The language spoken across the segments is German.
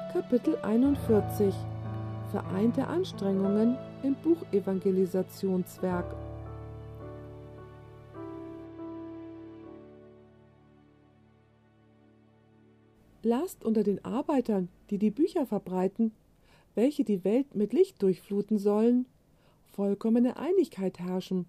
Kapitel 41 Vereinte Anstrengungen im Buchevangelisationswerk. Lasst unter den Arbeitern, die die Bücher verbreiten, welche die Welt mit Licht durchfluten sollen, vollkommene Einigkeit herrschen.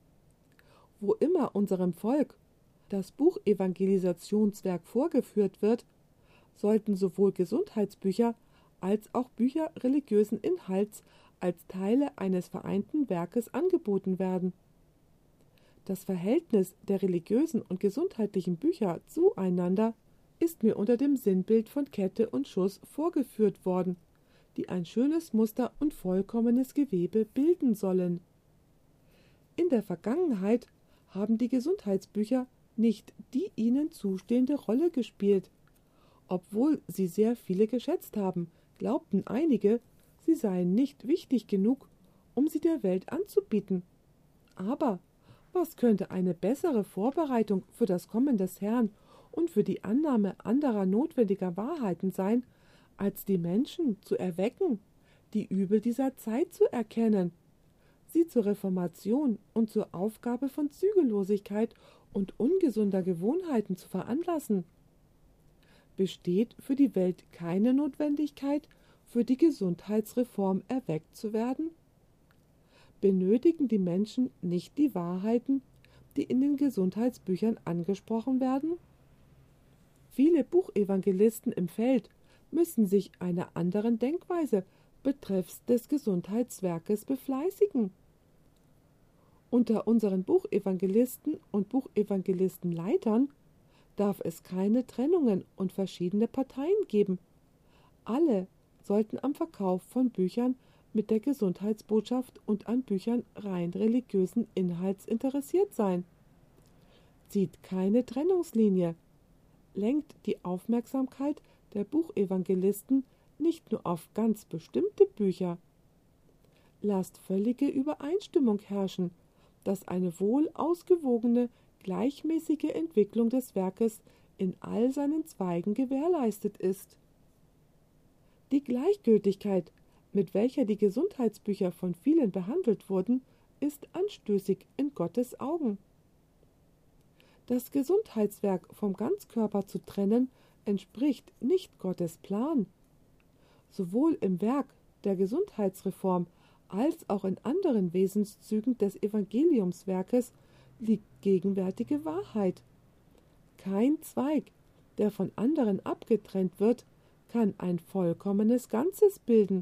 Wo immer unserem Volk das Buchevangelisationswerk vorgeführt wird, sollten sowohl Gesundheitsbücher als auch Bücher religiösen Inhalts als Teile eines vereinten Werkes angeboten werden. Das Verhältnis der religiösen und gesundheitlichen Bücher zueinander ist mir unter dem Sinnbild von Kette und Schuss vorgeführt worden, die ein schönes Muster und vollkommenes Gewebe bilden sollen. In der Vergangenheit haben die Gesundheitsbücher nicht die ihnen zustehende Rolle gespielt. Obwohl sie sehr viele geschätzt haben, glaubten einige, sie seien nicht wichtig genug, um sie der Welt anzubieten. Aber was könnte eine bessere Vorbereitung für das Kommen des Herrn und für die Annahme anderer notwendiger Wahrheiten sein, als die Menschen zu erwecken, die Übel dieser Zeit zu erkennen, sie zur Reformation und zur Aufgabe von Zügellosigkeit und ungesunder Gewohnheiten zu veranlassen? Besteht für die Welt keine Notwendigkeit, für die Gesundheitsreform erweckt zu werden? Benötigen die Menschen nicht die Wahrheiten, die in den Gesundheitsbüchern angesprochen werden? Viele Buchevangelisten im Feld müssen sich einer anderen Denkweise betreffs des Gesundheitswerkes befleißigen. Unter unseren Buchevangelisten und Buchevangelistenleitern darf es keine Trennungen und verschiedene Parteien geben. Alle sollten am Verkauf von Büchern mit der Gesundheitsbotschaft und an Büchern rein religiösen Inhalts interessiert sein. Zieht keine Trennungslinie, lenkt die Aufmerksamkeit der Buchevangelisten nicht nur auf ganz bestimmte Bücher. Lasst völlige Übereinstimmung herrschen, dass eine wohl ausgewogene, gleichmäßige Entwicklung des Werkes in all seinen Zweigen gewährleistet ist. Die Gleichgültigkeit, mit welcher die Gesundheitsbücher von vielen behandelt wurden, ist anstößig in Gottes Augen. Das Gesundheitswerk vom Ganzkörper zu trennen, entspricht nicht Gottes Plan. Sowohl im Werk der Gesundheitsreform als auch in anderen Wesenszügen des Evangeliumswerkes liegt gegenwärtige Wahrheit. Kein Zweig, der von anderen abgetrennt wird, kann ein vollkommenes Ganzes bilden.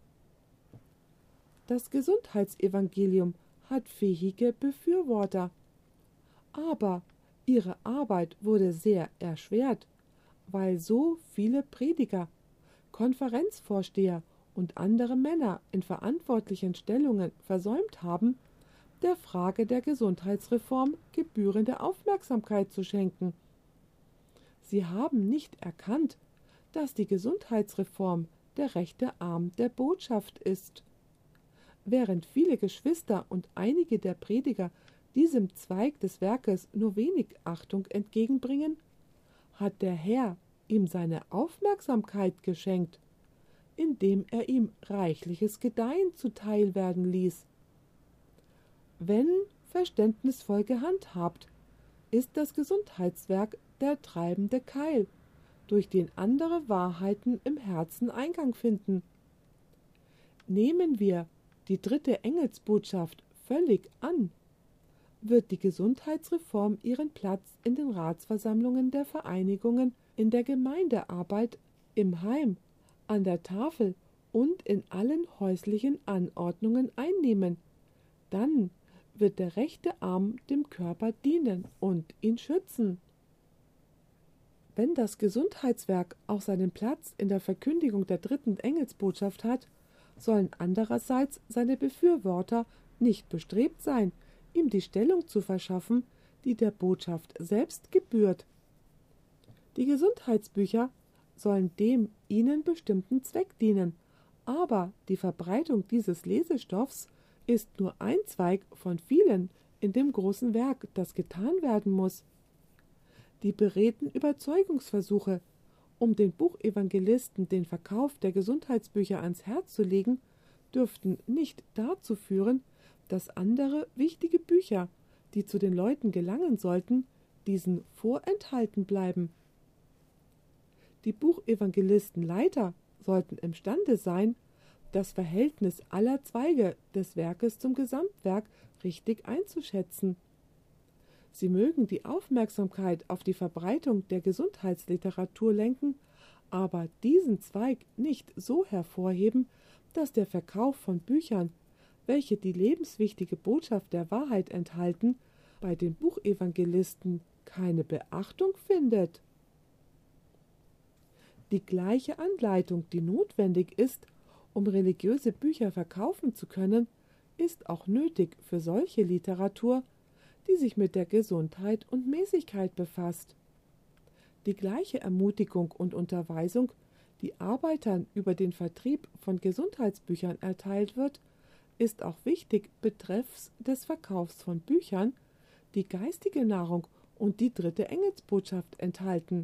Das Gesundheitsevangelium hat fähige Befürworter, aber ihre Arbeit wurde sehr erschwert, weil so viele Prediger, Konferenzvorsteher und andere Männer in verantwortlichen Stellungen versäumt haben, der Frage der Gesundheitsreform gebührende Aufmerksamkeit zu schenken. Sie haben nicht erkannt, dass die Gesundheitsreform der rechte Arm der Botschaft ist. Während viele Geschwister und einige der Prediger diesem Zweig des Werkes nur wenig Achtung entgegenbringen, hat der Herr ihm seine Aufmerksamkeit geschenkt, indem er ihm reichliches Gedeihen zuteil werden ließ. Wenn verständnisvoll gehandhabt, ist das Gesundheitswerk der treibende Keil, durch den andere Wahrheiten im Herzen Eingang finden. Nehmen wir die dritte Engelsbotschaft völlig an, wird die Gesundheitsreform ihren Platz in den Ratsversammlungen der Vereinigungen, in der Gemeindearbeit, im Heim, an der Tafel und in allen häuslichen Anordnungen einnehmen. Dann wird der rechte Arm dem Körper dienen und ihn schützen. Wenn das Gesundheitswerk auch seinen Platz in der Verkündigung der dritten Engelsbotschaft hat, sollen andererseits seine Befürworter nicht bestrebt sein, ihm die Stellung zu verschaffen, die der Botschaft selbst gebührt. Die Gesundheitsbücher sollen dem ihnen bestimmten Zweck dienen, aber die Verbreitung dieses Lesestoffs ist nur ein Zweig von vielen in dem großen Werk, das getan werden muss. Die beredten Überzeugungsversuche Um den Buchevangelisten den Verkauf der Gesundheitsbücher ans Herz zu legen, dürften nicht dazu führen, dass andere wichtige Bücher, die zu den Leuten gelangen sollten, diesen vorenthalten bleiben. Die Buchevangelistenleiter sollten imstande sein, das Verhältnis aller Zweige des Werkes zum Gesamtwerk richtig einzuschätzen. Sie mögen die Aufmerksamkeit auf die Verbreitung der Gesundheitsliteratur lenken, aber diesen Zweig nicht so hervorheben, dass der Verkauf von Büchern, welche die lebenswichtige Botschaft der Wahrheit enthalten, bei den Buchevangelisten keine Beachtung findet. Die gleiche Anleitung, die notwendig ist, um religiöse Bücher verkaufen zu können, ist auch nötig für solche Literatur, die sich mit der Gesundheit und Mäßigkeit befasst. Die gleiche Ermutigung und Unterweisung, die Arbeitern über den Vertrieb von Gesundheitsbüchern erteilt wird, ist auch wichtig betreffs des Verkaufs von Büchern, die geistige Nahrung und die dritte Engelsbotschaft enthalten.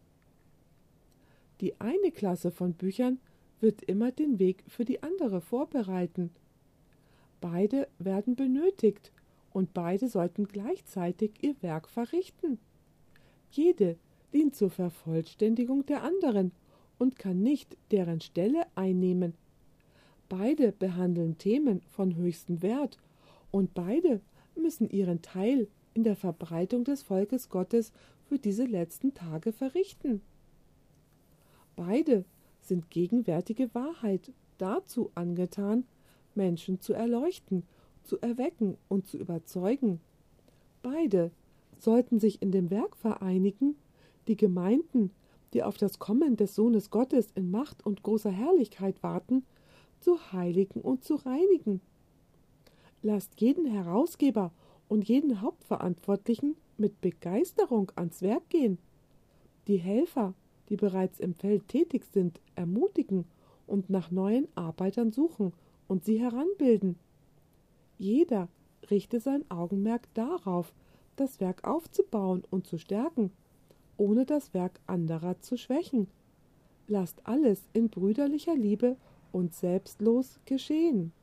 Die eine Klasse von Büchern wird immer den Weg für die andere vorbereiten. Beide werden benötigt und beide sollten gleichzeitig ihr Werk verrichten. Jede dient zur Vervollständigung der anderen und kann nicht deren Stelle einnehmen. Beide behandeln Themen von höchstem Wert und beide müssen ihren Teil in der Verbreitung des Volkes Gottes für diese letzten Tage verrichten. Beide sind gegenwärtige Wahrheit dazu angetan, Menschen zu erleuchten, zu erwecken und zu überzeugen. Beide sollten sich in dem Werk vereinigen, die Gemeinden, die auf das Kommen des Sohnes Gottes in Macht und großer Herrlichkeit warten, zu heiligen und zu reinigen. Lasst jeden Herausgeber und jeden Hauptverantwortlichen mit Begeisterung ans Werk gehen. Die Helfer, die bereits im Feld tätig sind, ermutigen und nach neuen Arbeitern suchen und sie heranbilden. Jeder richte sein Augenmerk darauf, das Werk aufzubauen und zu stärken, ohne das Werk anderer zu schwächen. Lasst alles in brüderlicher Liebe und selbstlos geschehen.